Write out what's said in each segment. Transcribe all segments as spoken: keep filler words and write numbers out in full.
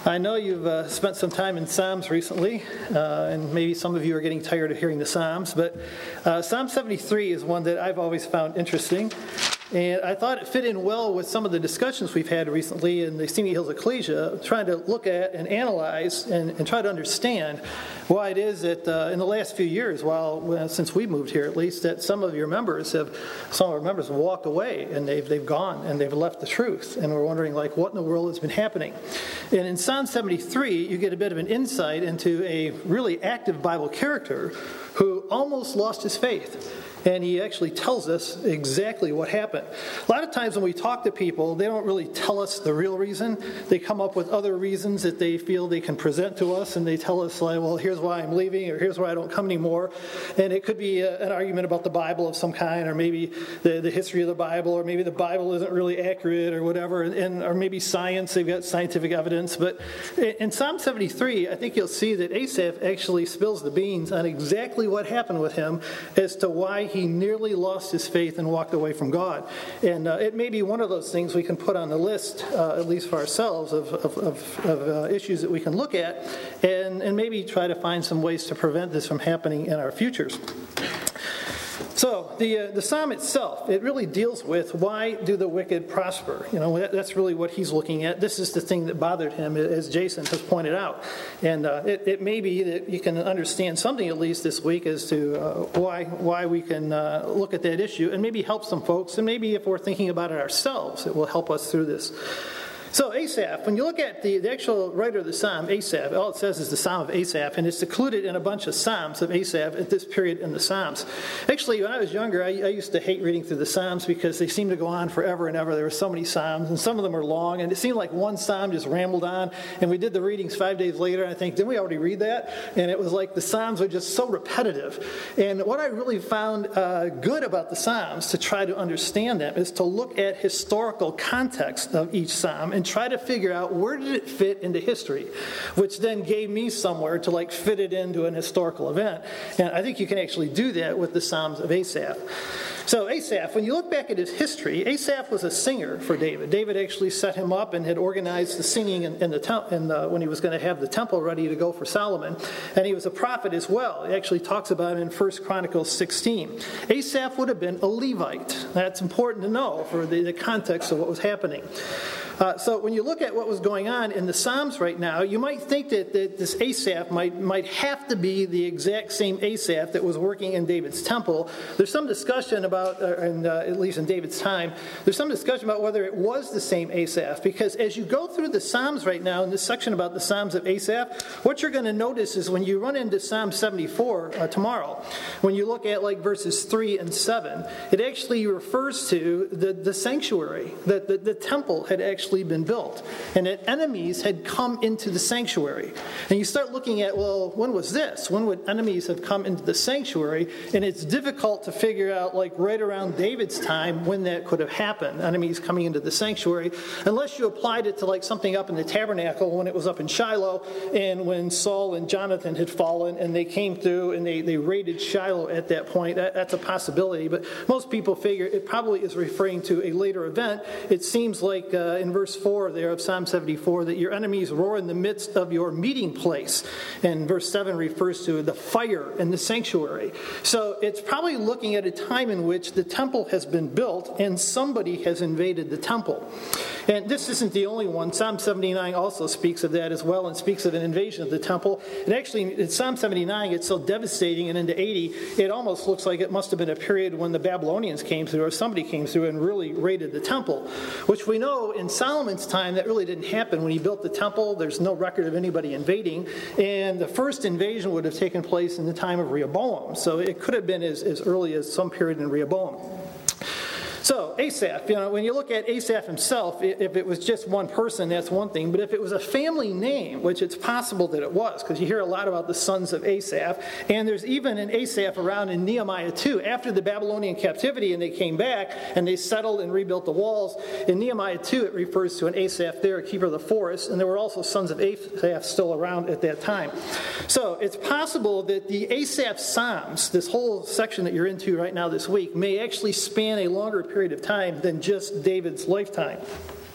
I know you've uh, spent some time in Psalms recently, uh, and maybe some of you are getting tired of hearing the Psalms, but uh, Psalm seventy-three is one that I've always found interesting, and I thought it fit in well with some of the discussions we've had recently in the Simi Hills Ecclesia, trying to look at and analyze and, and try to understand why it is that uh, in the last few years, while well, since we moved here at least, that some of your members have, some of our members have walked away and they've they've gone and they've left the truth, and we're wondering like what in the world has been happening. And in Psalm seventy-three, you get a bit of an insight into a really active Bible character who almost lost his faith. And he actually tells us exactly what happened. A lot of times when we talk to people, they don't really tell us the real reason. They come up with other reasons that they feel they can present to us, and they tell us, like, well, here's why I'm leaving, or here's why I don't come anymore. And it could be a, an argument about the Bible of some kind, or maybe the, the history of the Bible, or maybe the Bible isn't really accurate, or whatever, and or maybe science, they've got scientific evidence. But in Psalm seventy-three, I think you'll see that Asaph actually spills the beans on exactly what happened with him as to why he nearly lost his faith and walked away from God. And uh, it may be one of those things we can put on the list, uh, at least for ourselves, of, of, of, of uh, issues that we can look at and, and maybe try to find some ways to prevent this from happening in our futures. So the uh, the psalm itself, it really deals with why do the wicked prosper? You know, that, that's really what he's looking at. This is the thing that bothered him, as Jason has pointed out. And uh, it, it may be that you can understand something at least this week as to uh, why why we can uh, look at that issue and maybe help some folks. And maybe if we're thinking about it ourselves, it will help us through this. So Asaph, when you look at the, the actual writer of the psalm, Asaph, all it says is the Psalm of Asaph, and it's included in a bunch of psalms of Asaph at this period in the Psalms. Actually, when I was younger, I, I used to hate reading through the Psalms because they seem to go on forever and ever. There were so many psalms, and some of them are long, and it seemed like one psalm just rambled on, and we did the readings five days later, and I think, didn't we already read that? And it was like the psalms were just so repetitive. And what I really found uh, good about the Psalms, to try to understand them, is to look at historical context of each psalm and try to figure out where did it fit into history, which then gave me somewhere to like fit it into an historical event. And I think you can actually do that with the Psalms of Asaph. So Asaph, when you look back at his history, Asaph was a singer for David. David actually set him up and had organized the singing in, in the temp- in the, when he was going to have the temple ready to go for Solomon. And he was a prophet as well. He actually talks about it in First Chronicles sixteen. Asaph would have been a Levite. That's important to know for the, the context of what was happening. Uh, so when you look at what was going on in the Psalms right now, you might think that, that this Asaph might, might have to be the exact same Asaph that was working in David's temple. There's some discussion about, uh, in, uh, at least in David's time, there's some discussion about whether it was the same Asaph, because as you go through the Psalms right now, in this section about the Psalms of Asaph, what you're going to notice is when you run into Psalm seventy-four uh, tomorrow, when you look at like verses three and seven, it actually refers to the, the sanctuary, that the, the temple had actually been built, and that enemies had come into the sanctuary. And you start looking at, well, when was this? When would enemies have come into the sanctuary? And it's difficult to figure out, like right around David's time, when that could have happened, enemies coming into the sanctuary, unless you applied it to like something up in the tabernacle when it was up in Shiloh, and when Saul and Jonathan had fallen, and they came through and they, they raided Shiloh at that point. That, that's a possibility, but most people figure it probably is referring to a later event. It seems like uh, in verse four there of Psalm seventy-four that your enemies roar in the midst of your meeting place. And verse seven refers to the fire in the sanctuary. So it's probably looking at a time in which the temple has been built and somebody has invaded the temple. And this isn't the only one. Psalm seventy-nine also speaks of that as well, and speaks of an invasion of the temple. And actually, in Psalm seventy-nine, it's so devastating, and into eighty, it almost looks like it must have been a period when the Babylonians came through, or somebody came through and really raided the temple, which we know in Solomon's time that really didn't happen. When he built the temple, there's no record of anybody invading, and the first invasion would have taken place in the time of Rehoboam. So it could have been as, as early as some period in Rehoboam. So Asaph, you know, when you look at Asaph himself, if it was just one person, that's one thing. But if it was a family name, which it's possible that it was, because you hear a lot about the sons of Asaph, and there's even an Asaph around in Nehemiah too. After the Babylonian captivity and they came back and they settled and rebuilt the walls, in Nehemiah two it refers to an Asaph there, a keeper of the forest, and there were also sons of Asaph still around at that time. So it's possible that the Asaph Psalms, this whole section that you're into right now this week, may actually span a longer period of time than just David's lifetime.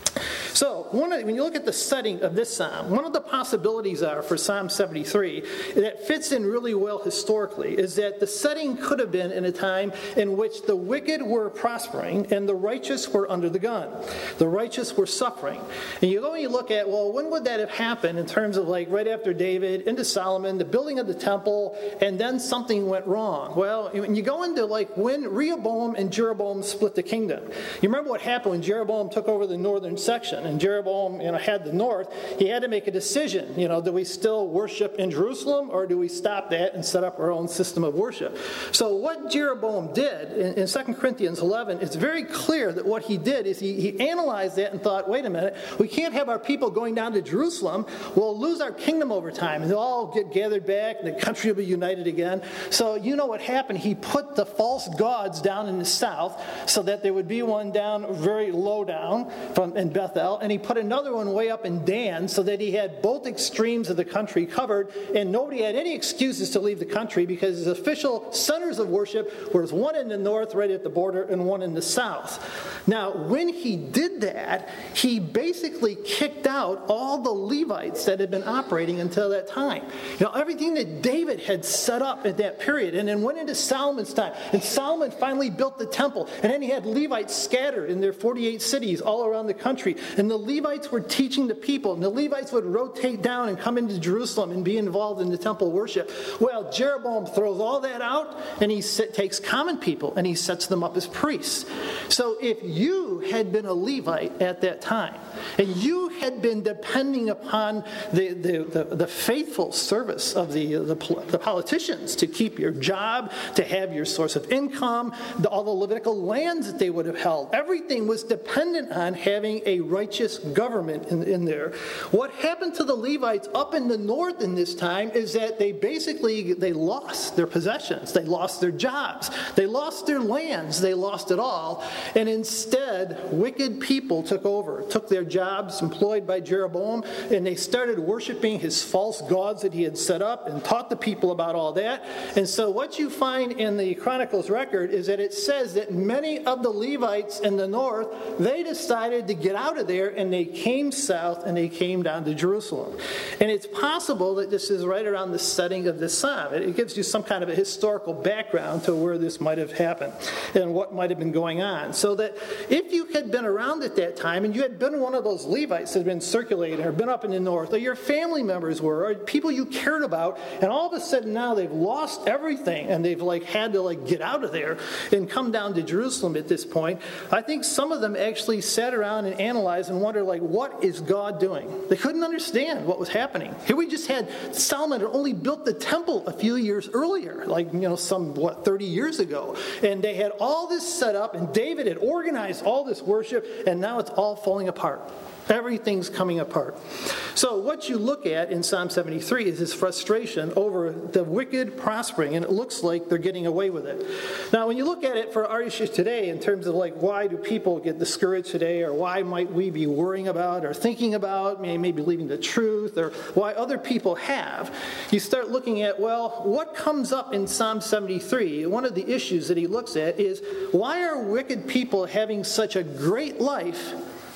So one of, when you look at the setting of this psalm, one of the possibilities are for Psalm seventy-three that fits in really well historically is that the setting could have been in a time in which the wicked were prospering and the righteous were under the gun. The righteous were suffering. And you go and you look at, well, when would that have happened in terms of like right after David, into Solomon, the building of the temple, and then something went wrong? Well, when you go into like when Rehoboam and Jeroboam split the kingdom. You remember what happened when Jeroboam took over the northern section and Jeroboam, you know, had the north. He had to make a decision. You know, do we still worship in Jerusalem or do we stop that and set up our own system of worship? So what Jeroboam did in, in Second Corinthians eleven, it's very clear that what he did is he, he analyzed that and thought, wait a minute, we can't have our people going down to Jerusalem. We'll lose our kingdom over time and they'll all get gathered back and the country will be united again. So you know what happened? He put the false gods down in the south so that there would be one down very low down from in Bethel, and he put another one way up in Dan so that he had both extremes of the country covered, and nobody had any excuses to leave the country because his official centers of worship was one in the north right at the border and one in the south. Now, when he did that, he basically kicked out all the Levites that had been operating until that time. You know, everything that David had set up at that period, and then went into Solomon's time, and Solomon finally built the temple, and then he had Levites scattered in their forty-eight cities all around the country, and the Levites were teaching the people, and the Levites would rotate down and come into Jerusalem and be involved in the temple worship. Well, Jeroboam throws all that out, and he takes common people, and he sets them up as priests. So if you had been a Levite at that time, and you had been depending upon the, the, the, the faithful service of the, the, the politicians to keep your job, to have your source of income, the, all the Levitical lands that they would have held, everything was dependent on having a righteous government in, in there. What happened to the Levites up in the north in this time is that they basically, they lost their possessions, they lost their jobs, they lost their lands, they lost it all, and instead, wicked people took over, took their jobs employed by Jeroboam, and they started worshiping his false gods that he had set up and taught the people about all that. And so what you find in the Chronicles record is that it says that many of the Levites in the north, they decided to get out of there and they came south and they came down to Jerusalem. And it's possible that this is right around the setting of this psalm. It gives you some kind of a historical background to where this might have happened and what might have been going on. So that if you had been around at that time and you had been one of those Levites that had been circulating or been up in the north, or your family members were, or people you cared about, and all of a sudden now they've lost everything and they've like had to like get out of there and come down to Jerusalem at this point, I think some of them actually sat around and analyzed and wondered, like, what is God doing? They couldn't understand what was happening. Here we just had Solomon had only built the temple a few years earlier, like, you know, some, what, thirty years ago. And they had all this set up, and David had organized all this worship, and now it's all falling apart. Everything's coming apart. So what you look at in Psalm seventy-three is his frustration over the wicked prospering, and it looks like they're getting away with it. Now, when you look at it for our issues today, in terms of like why do people get discouraged today, or why might we be worrying about or thinking about, maybe believing the truth, or why other people have, you start looking at, well, what comes up in Psalm seventy-three? One of the issues that he looks at is, why are wicked people having such a great life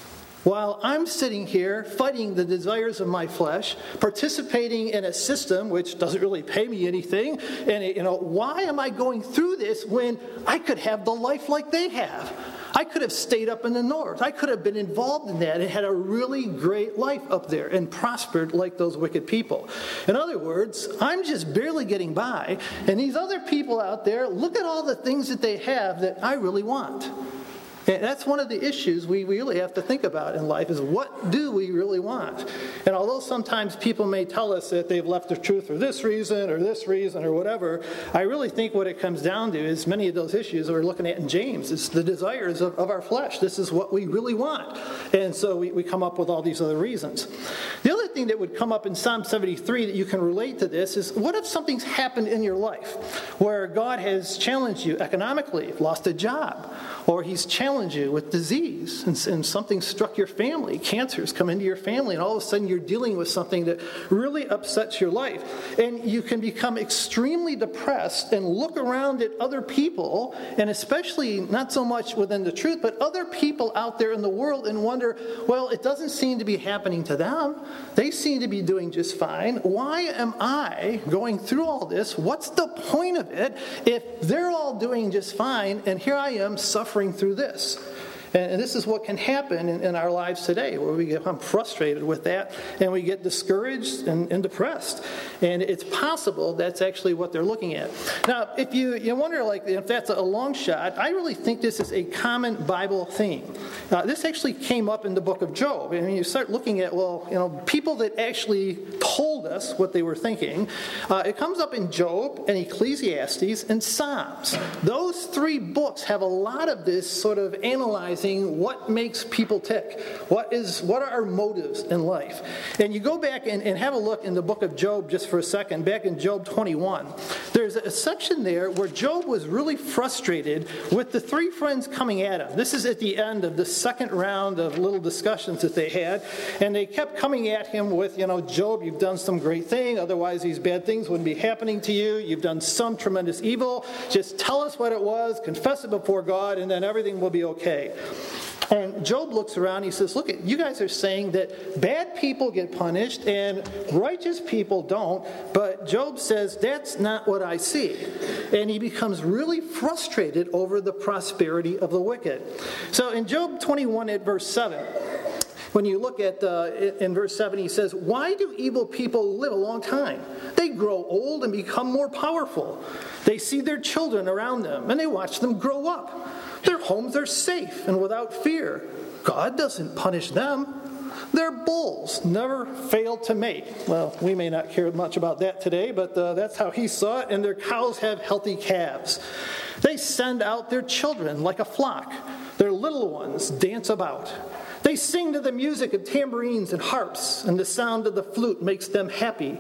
while I'm sitting here fighting the desires of my flesh, participating in a system which doesn't really pay me anything, and you know, why am I going through this when I could have the life like they have? I could have stayed up in the north. I could have been involved in that and had a really great life up there and prospered like those wicked people. In other words, I'm just barely getting by, and these other people out there, look at all the things that they have that I really want. And that's one of the issues we really have to think about in life, is what do we really want? And although sometimes people may tell us that they've left the truth for this reason or this reason or whatever, I really think what it comes down to is many of those issues that we're looking at in James. It's the desires of, of our flesh. This is what we really want. And so we, we come up with all these other reasons. The other thing that would come up in Psalm seventy-three that you can relate to this is, what if something's happened in your life where God has challenged you economically, lost a job, or he's challenged you with disease, and, and something struck your family. Cancer's come into your family, and all of a sudden you're dealing with something that really upsets your life. And you can become extremely depressed and look around at other people, and especially not so much within the truth, but other people out there in the world, and wonder, well, it doesn't seem to be happening to them. They seem to be doing just fine. Why am I going through all this? What's the point of it if they're all doing just fine, and here I am suffering through this? And this is what can happen in, in our lives today, where we become frustrated with that, and we get discouraged and, and depressed. And it's possible that's actually what they're looking at. Now, if you, you wonder, like, if that's a long shot, I really think this is a common Bible theme. Uh, this actually came up in the book of Job. And you start looking at, well, you know, people that actually told us what they were thinking. Uh, it comes up in Job and Ecclesiastes and Psalms. Those three books have a lot of this sort of analyzing what makes people tick. What is what are our motives in life? And you go back and, and have a look in the book of Job just for a second. Back in Job twenty-one, there's a section there where Job was really frustrated with the three friends coming at him. This is at the end of the second round of little discussions that they had, and they kept coming at him with, you know, Job, you've done some great thing, otherwise these bad things wouldn't be happening to you. You've done some tremendous evil. Just tell us what it was, confess it before God, and then everything will be okay. And Job looks around and he says, look, you guys are saying that bad people get punished and righteous people don't, but Job says, that's not what I see. And he becomes really frustrated over the prosperity of the wicked. So in Job twenty-one at verse seven, when you look at, uh, in verse seven, he says, why do evil people live a long time? They grow old and become more powerful. They see their children around them and they watch them grow up. Their homes are safe and without fear. God doesn't punish them. Their bulls never fail to mate. Well, we may not care much about that today, but uh, that's how he saw it. And their cows have healthy calves. They send out their children like a flock. Their little ones dance about. They sing to the music of tambourines and harps, and the sound of the flute makes them happy.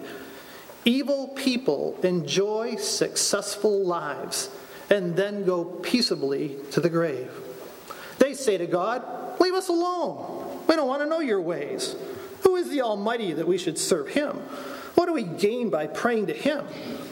Evil people enjoy successful lives and then go peaceably to the grave. They say to God, leave us alone. We don't want to know your ways. Who is the Almighty that we should serve him? What do we gain by praying to him?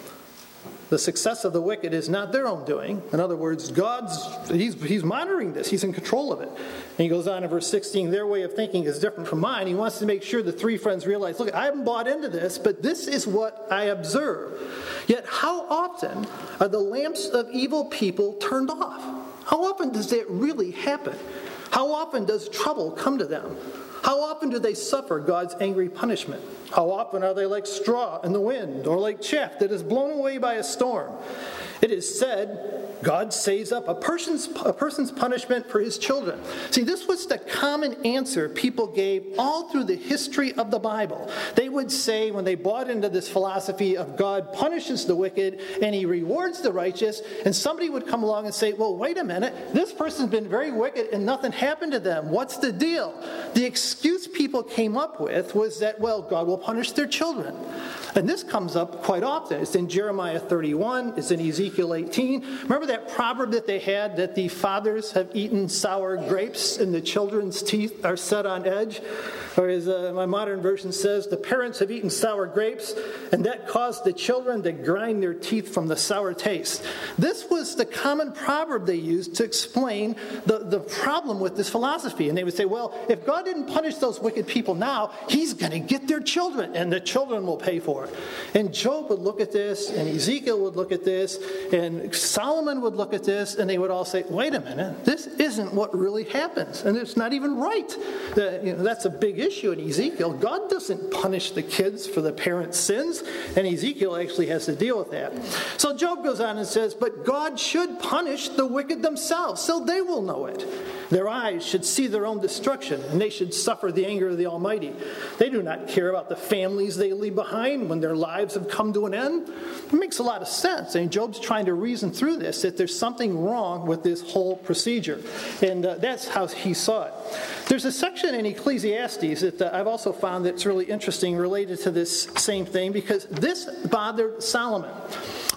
The success of the wicked is not their own doing. In other words, God's, he's, he's monitoring this. He's in control of it. And he goes on in verse sixteen, their way of thinking is different from mine. He wants to make sure the three friends realize, look, I haven't bought into this, but this is what I observe. Yet how often are the lamps of evil people turned off? How often does that really happen? How often does trouble come to them? How often do they suffer God's angry punishment? How often are they like straw in the wind, or like chaff that is blown away by a storm? It is said, God saves up a person's, a person's punishment for his children. See, this was the common answer people gave all through the history of the Bible. They would say, when they bought into this philosophy of God punishes the wicked and he rewards the righteous, and somebody would come along and say, well, wait a minute, this person's been very wicked and nothing happened to them. What's the deal? The excuse people came up with was that, well, God will punish their children. And this comes up quite often. It's in Jeremiah thirty-one. It's in Ezekiel eighteen. Remember that proverb that they had, that the fathers have eaten sour grapes and the children's teeth are set on edge? Or as uh, my modern version says, the parents have eaten sour grapes and that caused the children to grind their teeth from the sour taste. This was the common proverb they used to explain the, the problem with this philosophy. And they would say, well, if God didn't punish those wicked people now, he's going to get their children and the children will pay for it. And Job would look at this, and Ezekiel would look at this, and Solomon would look at this, and they would all say, wait a minute, this isn't what really happens. And it's not even right. The, you know, that's a big issue in Ezekiel. God doesn't punish the kids for the parents' sins, and Ezekiel actually has to deal with that. So Job goes on and says, but God should punish the wicked themselves, so they will know it. Their eyes should see their own destruction, and they should suffer the anger of the Almighty. They do not care about the families they leave behind when their lives have come to an end. It makes a lot of sense. And Job's trying to reason through this, that there's something wrong with this whole procedure. And uh, that's how he saw it. There's a section in Ecclesiastes that uh, I've also found that's really interesting related to this same thing, because this bothered Solomon.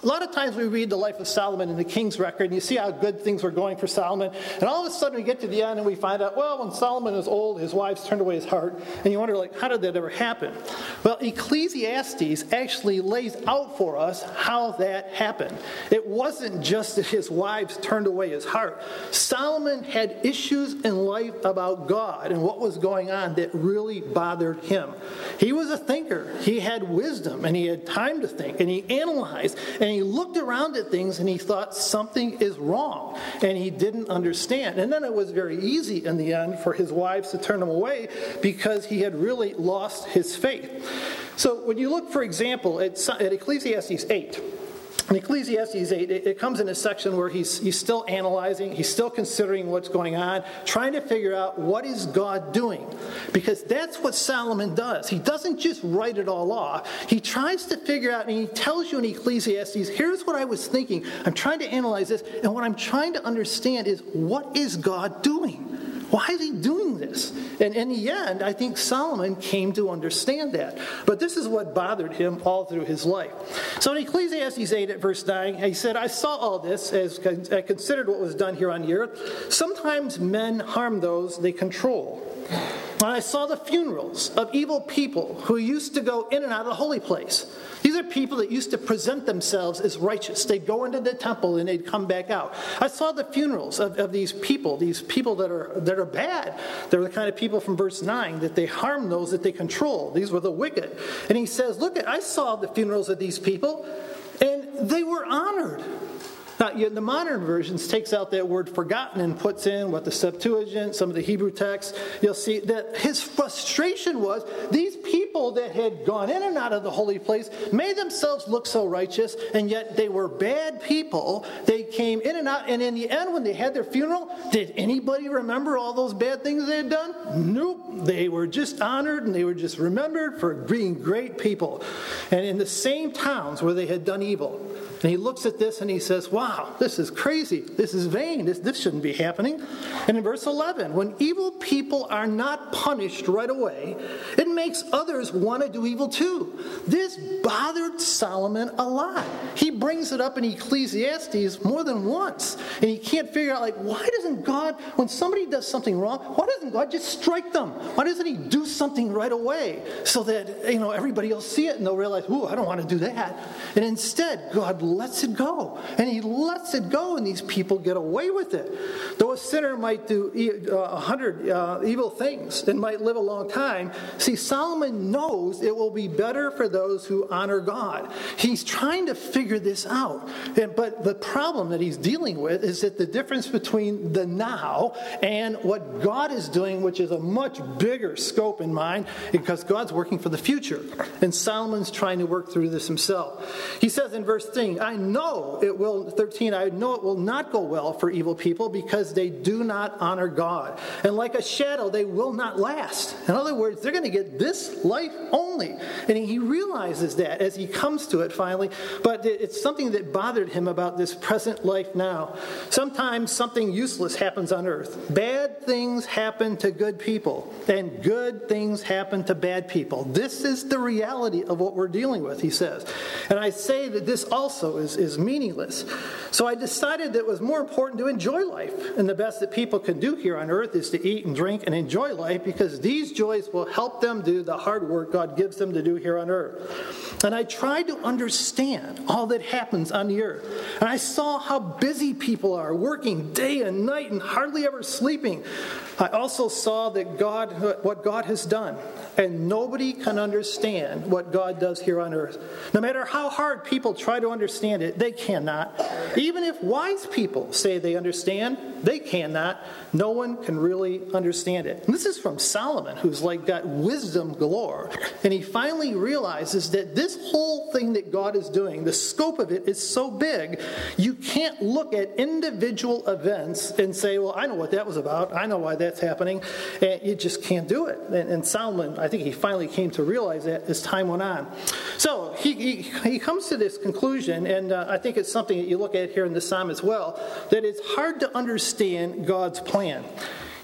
A lot of times we read the life of Solomon in the King's Record, and you see how good things were going for Solomon, and all of a sudden we get to the end and we find out, well, when Solomon was old, his wives turned away his heart, and you wonder, like, how did that ever happen? Well, Ecclesiastes actually lays out for us how that happened. It wasn't just that his wives turned away his heart. Solomon had issues in life about God and what was going on that really bothered him. He was a thinker. He had wisdom, and he had time to think, and he analyzed, and he looked around at things, and he thought something is wrong, and he didn't understand. And then it was very easy in the end for his wives to turn him away because he had really lost his faith. So when you look, for example, at, at Ecclesiastes eight, in Ecclesiastes eight, it, it comes in a section where he's, he's still analyzing, he's still considering what's going on, trying to figure out what is God doing. Because that's what Solomon does. He doesn't just write it all off. He tries to figure out, and he tells you in Ecclesiastes, here's what I was thinking. I'm trying to analyze this, and what I'm trying to understand is, what is God doing? Why is he doing this? And in the end, I think Solomon came to understand that. But this is what bothered him all through his life. So in Ecclesiastes eight at verse nine, he said, I saw all this as I considered what was done here on the earth. Sometimes men harm those they control. And I saw the funerals of evil people who used to go in and out of the holy place. These are people that used to present themselves as righteous. They'd go into the temple and they'd come back out. I saw the funerals of, of these people, these people that are that are bad. They're the kind of people from verse nine that they harm those that they control. These were the wicked. And he says, look, I saw the funerals of these people, and they were honored. Now, the modern versions takes out that word forgotten and puts in what the Septuagint, some of the Hebrew texts. You'll see that his frustration was these people that had gone in and out of the holy place made themselves look so righteous, and yet they were bad people. They came in and out, and in the end, when they had their funeral, did anybody remember all those bad things they had done? Nope. They were just honored, and they were just remembered for being great people. And in the same towns where they had done evil. And he looks at this and he says, wow, this is crazy. This is vain. This, this shouldn't be happening. And in verse eleven, when evil people are not punished right away, it makes others want to do evil too. This bothered Solomon a lot. He brings it up in Ecclesiastes more than once. And he can't figure out, like, why doesn't God, when somebody does something wrong, why doesn't God just strike them? Why doesn't he do something right away so that, you know, everybody will see it and they'll realize, ooh, I don't want to do that. And instead, God lets it go. And he lets it go, and these people get away with it. Though a sinner might do a hundred uh, evil things and might live a long time, see, Solomon knows it will be better for those who honor God. He's trying to figure this out. And, but the problem that he's dealing with is that the difference between the now and what God is doing, which is a much bigger scope in mind, because God's working for the future. And Solomon's trying to work through this himself. He says in verse thirteen, I know it will, thirteen, I know it will not go well for evil people because they do not honor God. And like a shadow, they will not last. In other words, they're going to get this life only. And he realizes that as he comes to it finally. But it's something that bothered him about this present life now. Sometimes something useless happens on earth. Bad things happen to good people. And good things happen to bad people. This is the reality of what we're dealing with, he says. And I say that this also is, is meaningless. So I decided that it was more important to enjoy life. And the best that people can do here on earth is to eat and drink and enjoy life, because these joys will help them do the hard work God gives them to do here on earth. And I tried to understand all that happens on the earth. And I saw how busy people are, working day and night and hardly ever sleeping. I also saw that God, what God has done. And nobody can understand what God does here on earth. No matter how hard people try to understand it, they cannot. Even if wise people say they understand, they cannot. No one can really understand it. And this is from Solomon, who's like got wisdom galore. And he finally realizes that this whole thing that God is doing, the scope of it is so big, you can't look at individual events and say, well, I know what that was about. I know why that's happening. And you just can't do it. And, and Solomon, I think he finally came to realize that as time went on. So he, he, he comes to this conclusion, and uh, I think it's something that you look at here in the psalm as well, that it's hard to understand God's plan.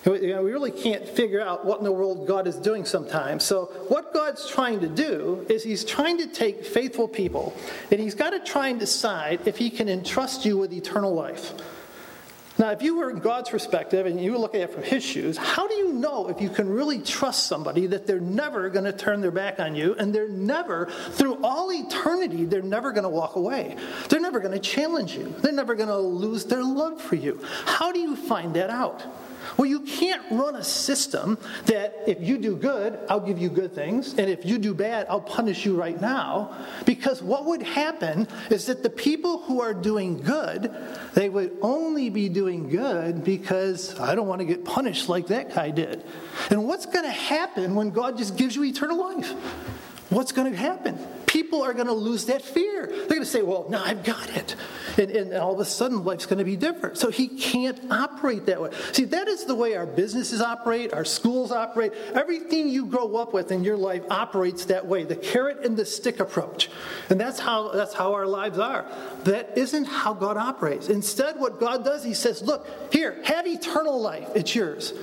You know, we really can't figure out what in the world God is doing sometimes. So what God's trying to do is he's trying to take faithful people, and he's got to try and decide if he can entrust you with eternal life. Now, if you were in God's perspective and you were looking at it from his shoes, how do you know if you can really trust somebody that they're never going to turn their back on you, and they're never, through all eternity, they're never going to walk away? They're never going to challenge you. They're never going to lose their love for you. How do you find that out? Well, you can't run a system that if you do good, I'll give you good things, and if you do bad, I'll punish you right now. Because what would happen is that the people who are doing good, they would only be doing good because I don't want to get punished like that guy did. And what's going to happen when God just gives you eternal life? What's going to happen? People are going to lose that fear. They're going to say, well, no, I've got it. And, and all of a sudden, life's going to be different. So he can't operate that way. See, that is the way our businesses operate, our schools operate. Everything you grow up with in your life operates that way, the carrot and the stick approach. And that's how, that's how our lives are. That isn't how God operates. Instead, what God does, he says, look, here, have eternal life. It's yours.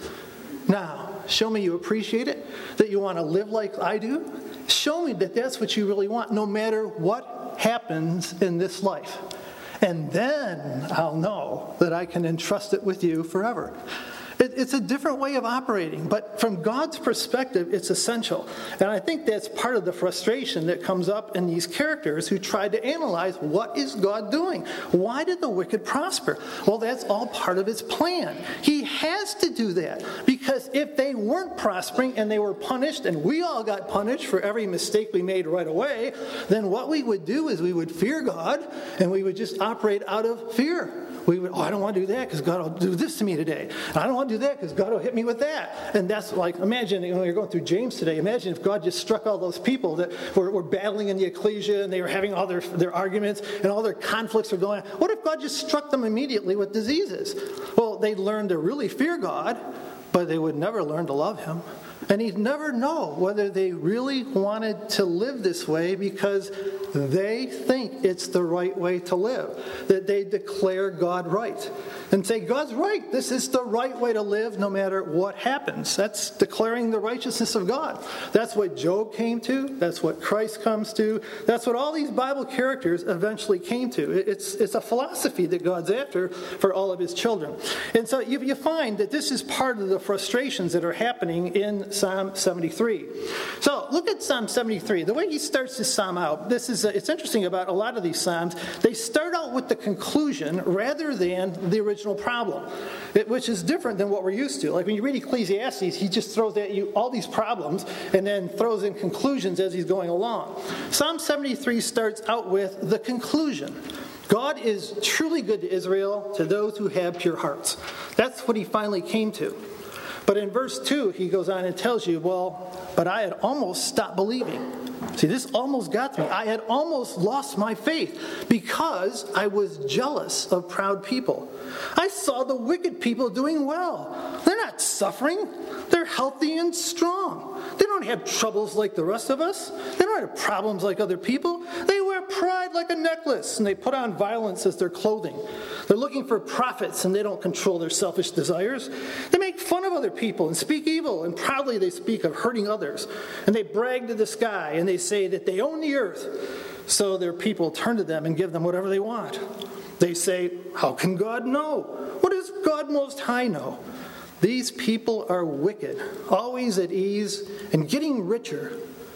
Now, show me you appreciate it, that you want to live like I do. Show me that that's what you really want, no matter what happens in this life. And then I'll know that I can entrust it with you forever. It, it's a different way of operating, but from God's perspective, it's essential. And I think that's part of the frustration that comes up in these characters who try to analyze, what is God doing? Why did the wicked prosper? Well, that's all part of his plan. He has to do that, because if they weren't prospering and they were punished, and we all got punished for every mistake we made right away, then what we would do is we would fear God, and we would just operate out of fear. We would, oh, I don't want to do that because God will do this to me today. And I don't want to do that because God will hit me with that. And that's like, imagine, you know, you're going through James today. Imagine if God just struck all those people that were, were battling in the ecclesia, and they were having all their, their arguments, and all their conflicts were going on. What if God just struck them immediately with diseases? Well, they'd learn to really fear God, but they would never learn to love him. And he'd never know whether they really wanted to live this way because they think it's the right way to live. That they declare God right. And say, God's right. This is the right way to live no matter what happens. That's declaring the righteousness of God. That's what Job came to. That's what Christ comes to. That's what all these Bible characters eventually came to. It's, it's a philosophy that God's after for all of his children. And so you, you find that this is part of the frustrations that are happening in Psalm seventy-three. So look at Psalm seventy-three. The way he starts this psalm out, this is it's interesting about a lot of these psalms. They start out with the conclusion rather than the original problem, it, which is different than what we're used to. Like when you read Ecclesiastes, he just throws at you all these problems and then throws in conclusions as he's going along. Psalm seventy-three starts out with the conclusion. God is truly good to Israel, to those who have pure hearts. That's what he finally came to. But in verse two, he goes on and tells you, well, but I had almost stopped believing. See, this almost got to me. I had almost lost my faith because I was jealous of proud people. I saw the wicked people doing well. They're not suffering. They're healthy and strong. They don't have troubles like the rest of us. They don't have problems like other people. They wear pride like a necklace, and they put on violence as their clothing. They're looking for profits, and they don't control their selfish desires. They make fun of other people and speak evil, and proudly they speak of hurting others. And they brag to the sky, and they say that they own the earth. So their people turn to them and give them whatever they want. They say, how can God know? What does God Most High know? These people are wicked, always at ease, and getting richer.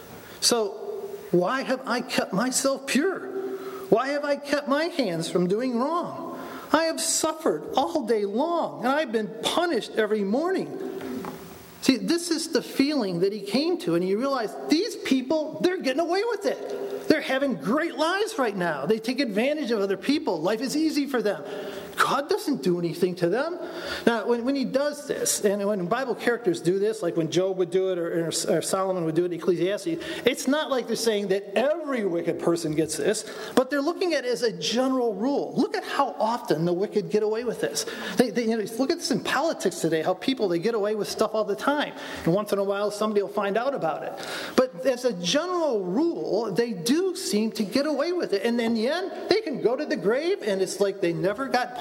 So why have I kept myself pure? Why have I kept my hands from doing wrong? I have suffered all day long, and I've been punished every morning. See, this is the feeling that he came to, and he realized these people, they're getting away with it. They're having great lives right now. They take advantage of other people. Life is easy for them. God doesn't do anything to them. Now, when, when he does this, and when Bible characters do this, like when Job would do it or, or, or Solomon would do it in Ecclesiastes, it's not like they're saying that every wicked person gets this, but they're looking at it as a general rule. Look at how often the wicked get away with this. They, they, you know, look at this in politics today, how people, they get away with stuff all the time. And once in a while, somebody will find out about it. But as a general rule, they do seem to get away with it. And in the end, they can go to the grave, and it's like they never got punished.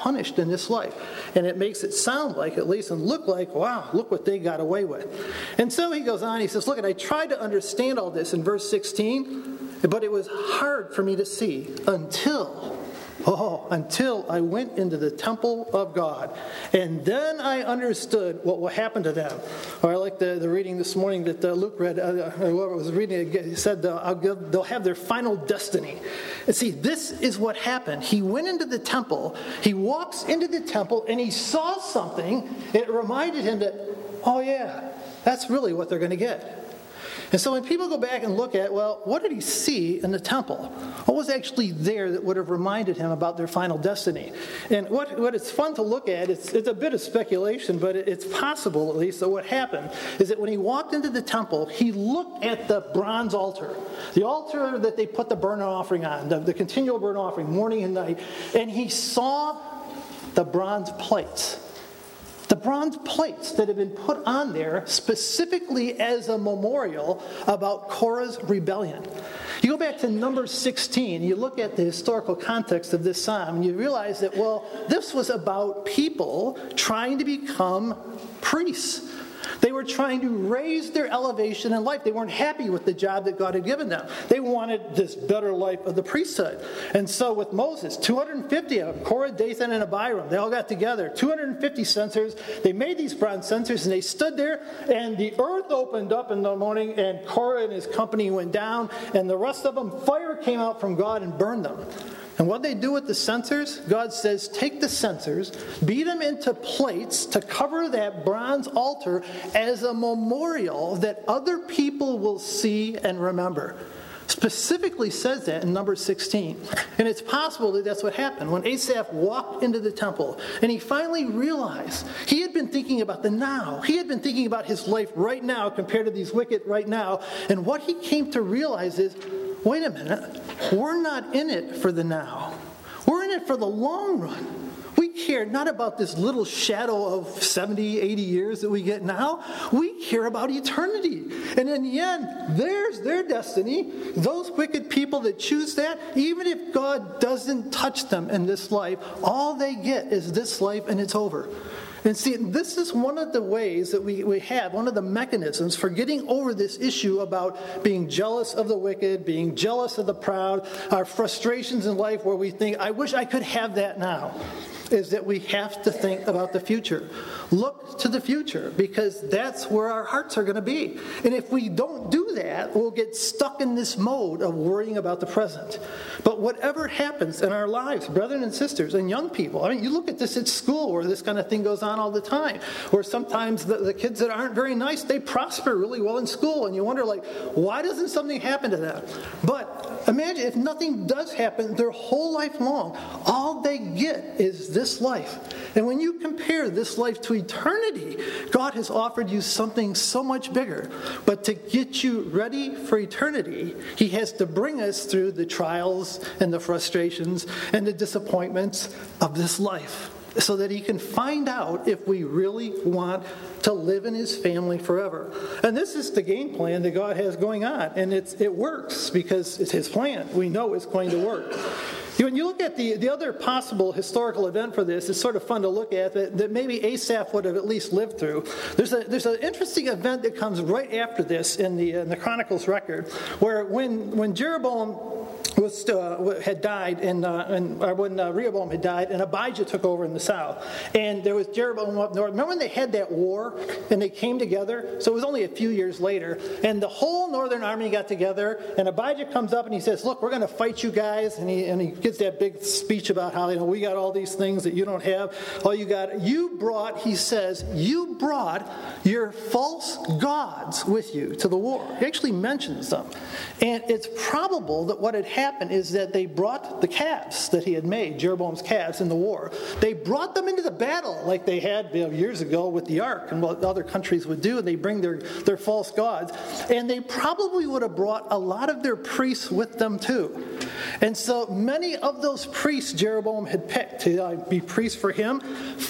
punished in this life. And it makes it sound like, at least, and look like, wow, look what they got away with. And so he goes on, he says, look, I tried to understand all this in verse sixteen, but it was hard for me to see until... Oh, until I went into the temple of God. And then I understood what will happen to them. Or I like the, the reading this morning that uh, Luke read, uh, whoever was reading it, he said uh, I'll give, they'll have their final destiny. And see, this is what happened. He went into the temple, he walks into the temple, and he saw something. It reminded him that, oh yeah, that's really what they're going to get. And so when people go back and look at, well, what did he see in the temple? What was actually there that would have reminded him about their final destiny? And what, what it's fun to look at, it's, it's a bit of speculation, but it, it's possible at least that what happened is that when he walked into the temple, he looked at the bronze altar, the altar that they put the burnt offering on, the, the continual burnt offering, morning and night, and he saw the bronze plates. The bronze plates that had been put on there specifically as a memorial about Korah's rebellion. You go back to Numbers sixteen, you look at the historical context of this psalm, and you realize that, well, this was about people trying to become priests. They were trying to raise their elevation in life. They weren't happy with the job that God had given them. They wanted this better life of the priesthood. And so with Moses, two hundred fifty of them, Korah, Dathan, and Abiram, they all got together, two hundred fifty censers. They made these bronze censers, and they stood there, and the earth opened up in the morning, and Korah and his company went down, and the rest of them, fire came out from God and burned them. And what they do with the censers, God says, take the censers, beat them into plates to cover that bronze altar as a memorial that other people will see and remember. Specifically says that in number sixteen. And it's possible that that's what happened when Asaph walked into the temple and he finally realized he had been thinking about the now. He had been thinking about his life right now compared to these wicked right now. And what he came to realize is, wait a minute, we're not in it for the now. We're in it for the long run. We care not about this little shadow of seventy, eighty years that we get now. We care about eternity. And in the end, there's their destiny. Those wicked people that choose that, even if God doesn't touch them in this life, all they get is this life and it's over. And see, this is one of the ways that we, we have, one of the mechanisms for getting over this issue about being jealous of the wicked, being jealous of the proud, our frustrations in life where we think, I wish I could have that now, is that we have to think about the future. Look to the future, because that's where our hearts are going to be. And if we don't do that, we'll get stuck in this mode of worrying about the present. But whatever happens in our lives, brethren and sisters, and young people, I mean, you look at this at school where this kind of thing goes on all the time, where sometimes the, the kids that aren't very nice, they prosper really well in school, and you wonder, like, why doesn't something happen to them? But imagine if nothing does happen their whole life long, all they get is this life. And when you compare this life to eternity, God has offered you something so much bigger. But to get you ready for eternity, He has to bring us through the trials and the frustrations and the disappointments of this life, so that He can find out if we really want to live in His family forever. And this is the game plan that God has going on. And it's, it works because it's His plan. We know it's going to work. When you look at the, the other possible historical event for this, it's sort of fun to look at that, that maybe Asaph would have at least lived through. There's a there's an interesting event that comes right after this in the in the Chronicles record, where when when Jeroboam was uh, had died, and, uh, and or when uh, Rehoboam had died, and Abijah took over in the south, and there was Jeroboam up north. Remember when they had that war and they came together? So it was only a few years later, and the whole northern army got together, and Abijah comes up and he says, "Look, we're going to fight you guys," and he and he gives that big speech about how, you know, we got all these things that you don't have. All you got, you brought, he says, you brought your false gods with you to the war. He actually mentions them. And it's probable that what had happened is that they brought the calves that he had made, Jeroboam's calves in the war. They brought them into the battle like they had, you know, years ago with the ark and what other countries would do. And they bring their, their false gods. And they probably would have brought a lot of their priests with them too. And so many of those priests Jeroboam had picked to uh, be priests for him, five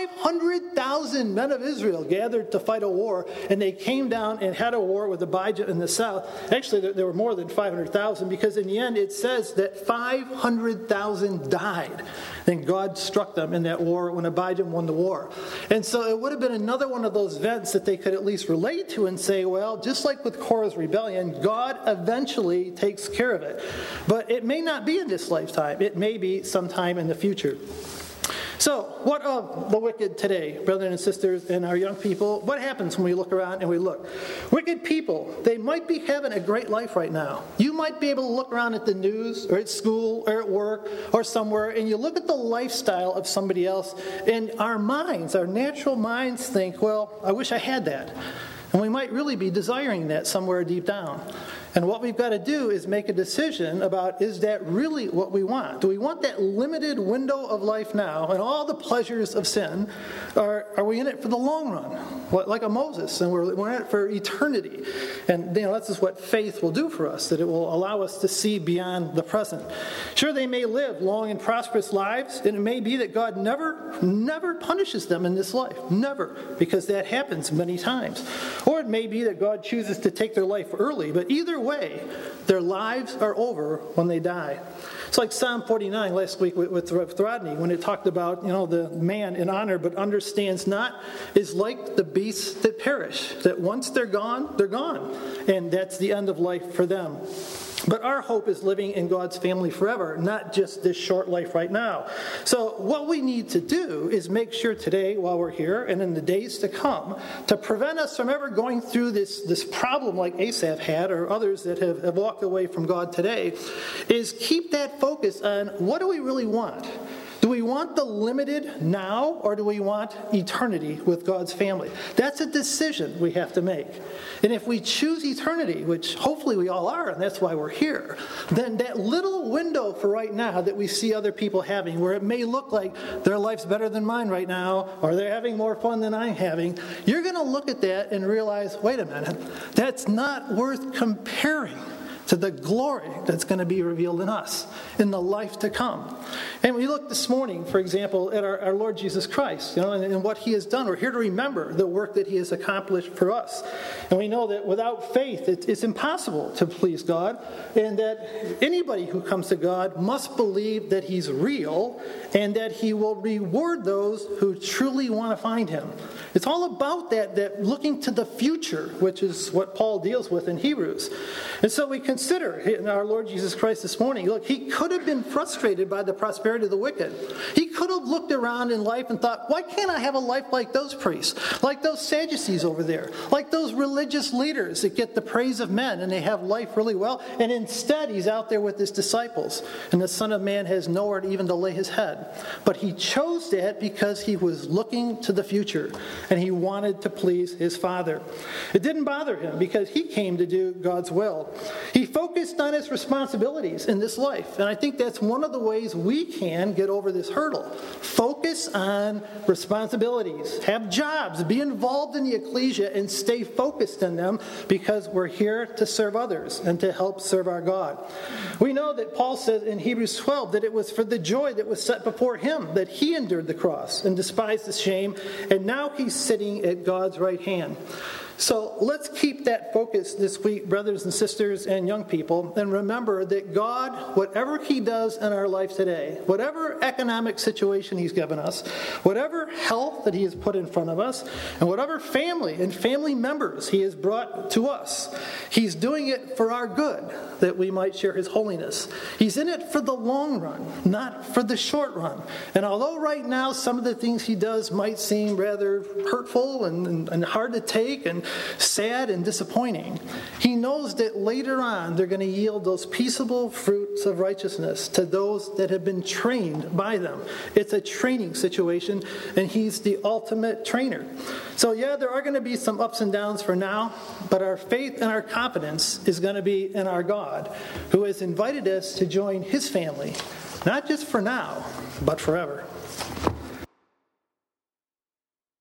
five hundred thousand men of Israel gathered to fight a war, and they came down and had a war with Abijah in the south. Actually, there, there were more than five hundred thousand, because in the end it says that five hundred thousand died. Then God struck them in that war when Abijah won the war. And so it would have been another one of those events that they could at least relate to and say, well, just like with Korah's rebellion, God eventually takes care of it. But it may not be in this lifetime. It may be sometime in the future. So, what of the wicked today, brothers and sisters, and our young people? What happens when we look around and we look? Wicked people, they might be having a great life right now. You might be able to look around at the news, or at school, or at work, or somewhere, and you look at the lifestyle of somebody else, and our minds, our natural minds think, well, I wish I had that. And we might really be desiring that somewhere deep down. And what we've got to do is make a decision about, is that really what we want? Do we want that limited window of life now and all the pleasures of sin? Or are we in it for the long run? Like a Moses, and we're, we're in it for eternity. And you know, that's just what faith will do for us, that it will allow us to see beyond the present. Sure, they may live long and prosperous lives, and it may be that God never, never punishes them in this life. Never, because that happens many times. Or it may be that God chooses to take their life early, but either way, their lives are over when they die. It's like Psalm forty-nine last week with, with Rodney, when it talked about, you know, the man in honor but understands not is like the beasts that perish, that once they're gone, they're gone. And that's the end of life for them. But our hope is living in God's family forever, not just this short life right now. So what we need to do is make sure today, while we're here, and in the days to come, to prevent us from ever going through this, this problem like Asaph had, or others that have, have walked away from God today, is keep that focus on what do we really want? Do we want the limited now, or do we want eternity with God's family? That's a decision we have to make. And if we choose eternity, which hopefully we all are, and that's why we're here, then that little window for right now that we see other people having, where it may look like their life's better than mine right now, or they're having more fun than I'm having, you're going to look at that and realize, wait a minute, that's not worth comparing to the glory that's going to be revealed in us in the life to come. And we look this morning, for example, at our, our Lord Jesus Christ, you know, and, and what he has done. We're here to remember the work that he has accomplished for us. And we know that without faith, it, it's impossible to please God, and that anybody who comes to God must believe that he's real and that he will reward those who truly want to find him. It's all about that, that looking to the future, which is what Paul deals with in Hebrews. And so we consider in our Lord Jesus Christ this morning, look, he could have been frustrated by the prosperity of the wicked. He could have looked around in life and thought, why can't I have a life like those priests, like those Sadducees over there, like those religious leaders that get the praise of men and they have life really well? And instead, he's out there with his disciples, and the Son of Man has nowhere even to lay his head. But he chose that because he was looking to the future, and he wanted to please his Father. It didn't bother him because he came to do God's will. He focused on his responsibilities in this life, and I think that's one of the ways we can get over this hurdle. Focus on responsibilities. Have jobs. Be involved in the ecclesia and stay focused on them, because we're here to serve others and to help serve our God. We know that Paul says in Hebrews twelve that it was for the joy that was set before him that he endured the cross and despised the shame, and now he's sitting at God's right hand. So let's keep that focus this week, brothers and sisters and young people, and remember that God, whatever he does in our life today, whatever economic situation he's given us, whatever health that he has put in front of us, and whatever family and family members he has brought to us, he's doing it for our good, that we might share his holiness. He's in it for the long run, not for the short run. And although right now some of the things he does might seem rather hurtful and, and, and hard to take and sad and disappointing, he knows that later on they're going to yield those peaceable fruits of righteousness to those that have been trained by them. It's a training situation, and he's the ultimate trainer. So yeah, there are going to be some ups and downs for now, but our faith and our confidence is going to be in our God, who has invited us to join his family, not just for now, but forever.